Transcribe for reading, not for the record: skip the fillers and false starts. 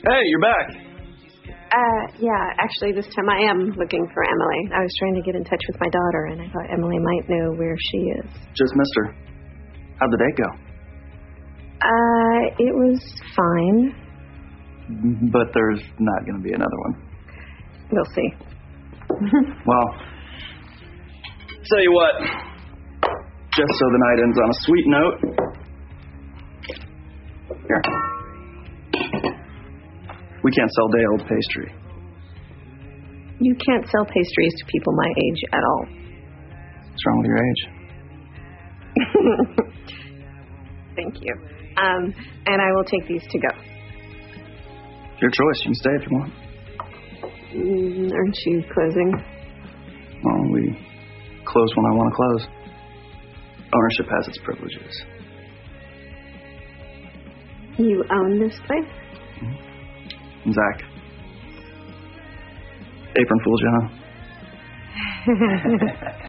Hey, you're back. Yeah, actually, this time I am looking for Emily. I was trying to get in touch with my daughter, and I thought Emily might know where she is. Just missed her. How'd the date go? It was fine. But there's not going to be another one. We'll see. Well, tell you what, just so the night ends on a sweet note, here. We can't sell day-old pastry. You can't sell pastries to people my age at all. What's wrong with your age? Thank you. And I will take these to go. Your choice. You can stay if you want. Aren't you closing? Well, we close when I want to close. Ownership has its privileges. You own this place? Mm-hmm. Zach. Apron fooled you, huh?